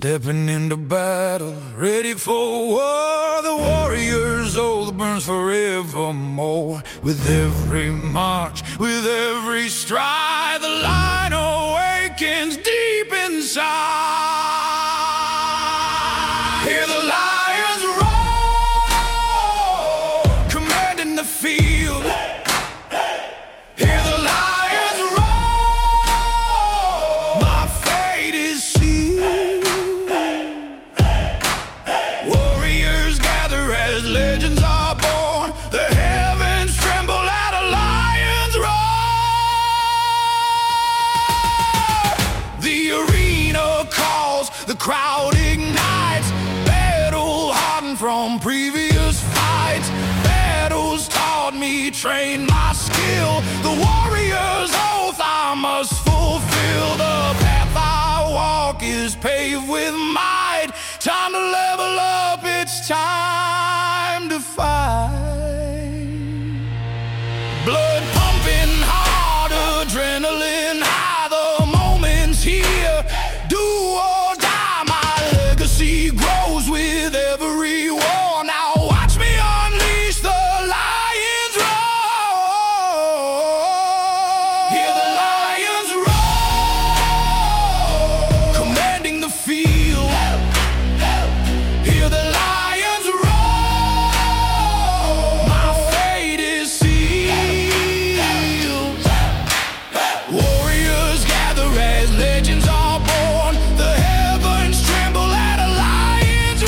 Stepping into battle, ready for war. The warrior's oath burns forevermore. With every march, with every stride, the line awakens deep inside. Hear the lions roar, commanding the field. Hear the lions roar, my fate is sealed. Warriors gather as legends are born. The heavens tremble at a lion's roar. The arena calls, the crowd ignites. Battle hardened from previous fights. Battles taught me, trained my skill. The warrior's oath I must fulfill. The path I walk is paved with might. Time to level up, it's time to fight. Blood pumping hard, adrenaline high. The moment's here, do or die. My legacy grows with every war. Now watch me unleash the lion's roar. Hear the lions roar, commanding the field. Hear the lions roar, my fate is sealed. Warriors gather as legends are born. The heavens tremble at a lion's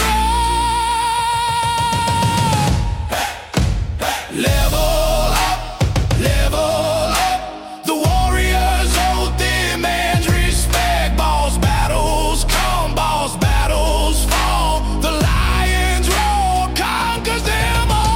roar. Level up, level up. The warrior's oath demands respect. Boss battles come, boss battles fall. The lion's roar conquers them all.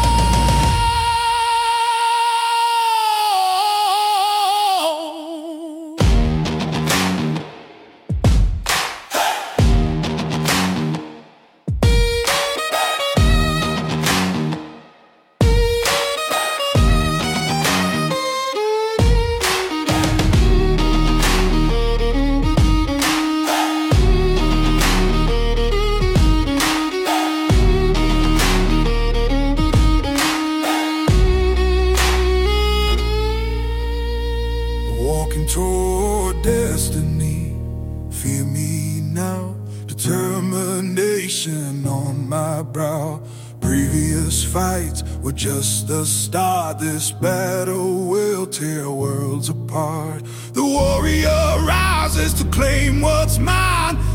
Walking toward destiny, fear me now. Determination on my brow. Previous fights were just the start. This battle will tear worlds apart. The warrior rises to claim what's mine.